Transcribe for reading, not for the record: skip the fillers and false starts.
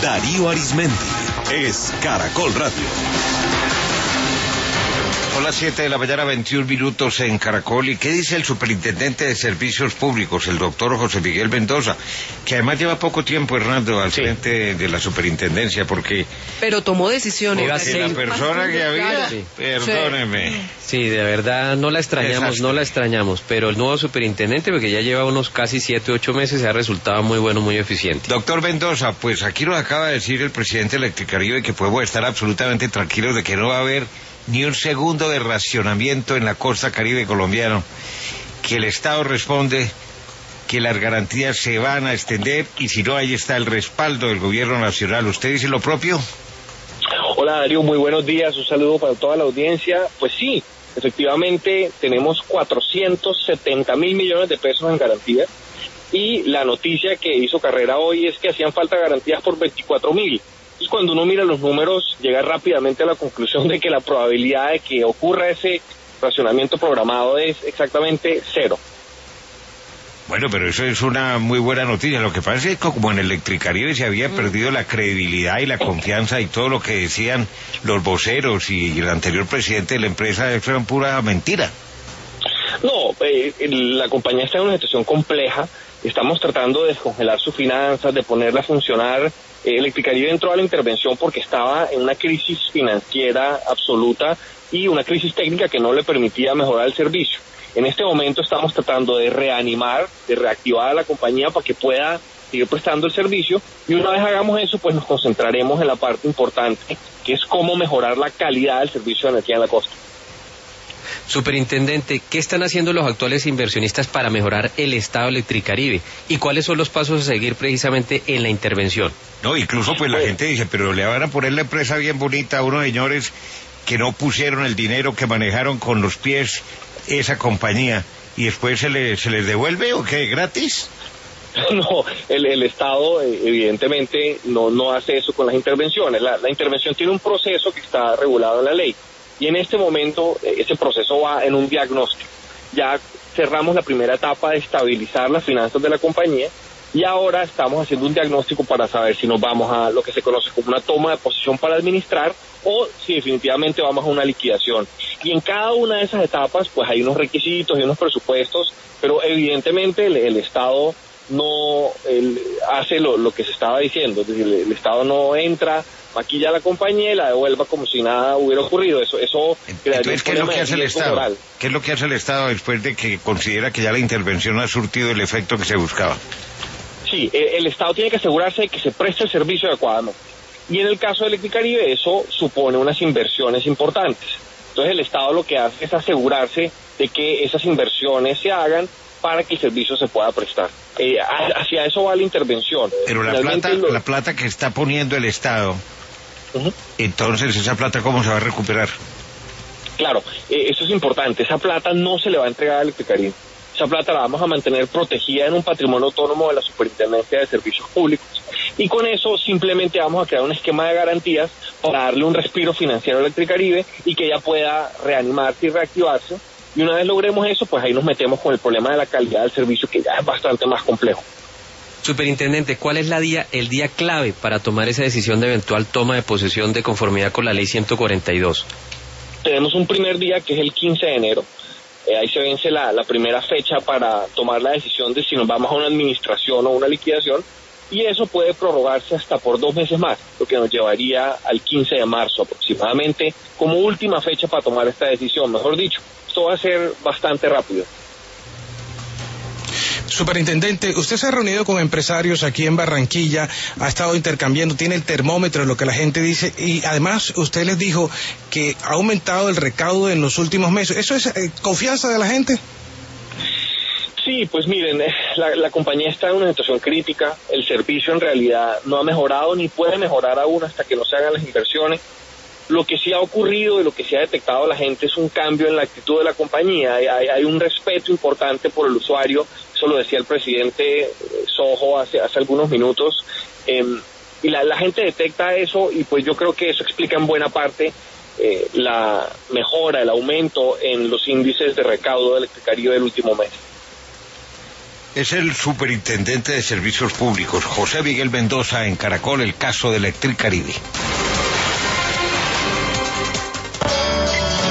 Darío Arizmendi. Es Caracol Radio. Son las 7 de la mañana, 21 minutos en Caracol. ¿Y qué dice el superintendente de Servicios Públicos, el doctor José Miguel Mendoza? Que además lleva poco tiempo, Hernando, al frente de la superintendencia, porque... Pero tomó decisiones. Porque la persona que había... Sí. Perdóneme. Sí, de verdad no la extrañamos, pero el nuevo superintendente, porque ya lleva unos casi 7, 8 meses, ha resultado muy bueno, muy eficiente. Doctor Mendoza, pues aquí nos acaba de decir el presidente de Electricaribe que podemos estar absolutamente tranquilos de que no va a haber ni un segundo de racionamiento en la costa caribe colombiano, que el Estado responde, que las garantías se van a extender y si no, ahí está el respaldo del gobierno nacional. ¿Usted dice lo propio? Hola Darío, muy buenos días, un saludo para toda la audiencia. Pues sí, efectivamente tenemos 470.000 millones de pesos en garantías y la noticia que hizo Carrera hoy es que hacían falta garantías por 24.000. Entonces, cuando uno mira los números, llega rápidamente a la conclusión de que la probabilidad de que ocurra ese racionamiento programado es exactamente 0. Bueno, pero eso es una muy buena noticia. Lo que pasa es que como en Electricaribe se había perdido la credibilidad y la confianza y todo lo que decían los voceros y el anterior presidente de la empresa, eso era pura mentira. No, la compañía está en una situación compleja. Estamos tratando de descongelar sus finanzas, de ponerla a funcionar. Electricaribe entró a la intervención porque estaba en una crisis financiera absoluta y una crisis técnica que no le permitía mejorar el servicio. En este momento estamos tratando de reanimar, de reactivar a la compañía para que pueda seguir prestando el servicio, y una vez hagamos eso, pues nos concentraremos en la parte importante, que es cómo mejorar la calidad del servicio de energía en la costa. Superintendente, ¿qué están haciendo los actuales inversionistas para mejorar el estado de Electricaribe? ¿Y cuáles son los pasos a seguir precisamente en la intervención? No, incluso pues la gente dice, pero le van a poner la empresa bien bonita a unos señores que no pusieron el dinero, que manejaron con los pies esa compañía, y después se les devuelve, ¿o qué? ¿Gratis? No, el Estado evidentemente no hace eso con las intervenciones. La intervención tiene un proceso que está regulado en la ley. Y en este momento ese proceso va en un diagnóstico. Ya cerramos la primera etapa de estabilizar las finanzas de la compañía y ahora estamos haciendo un diagnóstico para saber si nos vamos a lo que se conoce como una toma de posición para administrar o si definitivamente vamos a una liquidación. Y en cada una de esas etapas pues hay unos requisitos y unos presupuestos, pero evidentemente el Estado no hace lo que se estaba diciendo, es decir, el Estado no entra, maquilla a la compañía y la devuelva como si nada hubiera ocurrido. Eso Entonces, ¿qué es lo que hace el Estado? Moral. ¿Qué es lo que hace el Estado después de que considera que ya la intervención ha surtido el efecto que se buscaba? Sí, el Estado tiene que asegurarse de que se preste el servicio adecuadamente. Y en el caso de Electricaribe eso supone unas inversiones importantes. Entonces el Estado lo que hace es asegurarse de que esas inversiones se hagan para que el servicio se pueda prestar. Hacia eso va la intervención. Pero la plata que está poniendo el Estado, entonces esa plata ¿cómo se va a recuperar? Claro, eso es importante. Esa plata no se le va a entregar a Electricaribe. Esa plata la vamos a mantener protegida en un patrimonio autónomo de la Superintendencia de Servicios Públicos. Y con eso simplemente vamos a crear un esquema de garantías para darle un respiro financiero a Electricaribe y que ella pueda reanimarse y reactivarse. Y una vez logremos eso, pues ahí nos metemos con el problema de la calidad del servicio, que ya es bastante más complejo. Superintendente, ¿cuál es el día clave para tomar esa decisión de eventual toma de posesión de conformidad con la ley 142? Tenemos un primer día que es el 15 de enero. Ahí se vence la primera fecha para tomar la decisión de si nos vamos a una administración o una liquidación, y eso puede prorrogarse hasta por 2 meses más, lo que nos llevaría al 15 de marzo aproximadamente como última fecha para tomar esta decisión. Mejor dicho, esto va a ser bastante rápido. Superintendente, usted se ha reunido con empresarios aquí en Barranquilla, ha estado intercambiando, tiene el termómetro de lo que la gente dice, y además usted les dijo que ha aumentado el recaudo en los últimos meses. ¿Eso es confianza de la gente? Sí, pues miren, la compañía está en una situación crítica, el servicio en realidad no ha mejorado ni puede mejorar aún hasta que no se hagan las inversiones. Lo que sí ha ocurrido y lo que sí ha detectado la gente es un cambio en la actitud de la compañía. Hay un respeto importante por el usuario, eso lo decía el presidente Sojo hace algunos minutos, y la gente detecta eso, y pues yo creo que eso explica en buena parte la mejora, el aumento en los índices de recaudo de Electricaribe del último mes. Es el superintendente de Servicios Públicos, José Miguel Mendoza, en Caracol, el caso de Electricaribe.